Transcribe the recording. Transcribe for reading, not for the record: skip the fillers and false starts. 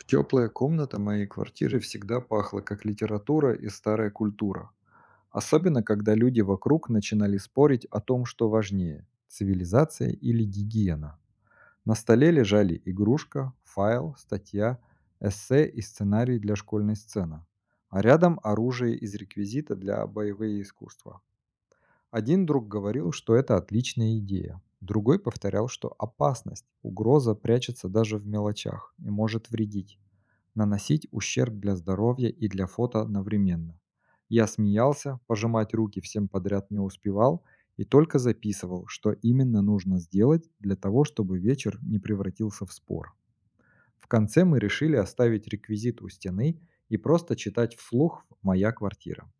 Теплая комната моей квартиры всегда пахла как литература и старая культура. Особенно, когда люди вокруг начинали спорить о том, что важнее– цивилизация или гигиена. На столе лежали игрушка, файл, статья, эссе и сценарий для школьной сцены. А рядом оружие из реквизита для боевые искусства. Один друг говорил, что это отличная идея. Другой повторял, что опасность, угроза прячется даже в мелочах и может вредить, наносить ущерб для здоровья и для фото одновременно. Я смеялся, пожимать руки всем подряд не успевал и только записывал, что именно нужно сделать для того, чтобы вечер не превратился в спор. В конце мы решили оставить реквизит у стены и просто читать вслух «Моя квартира».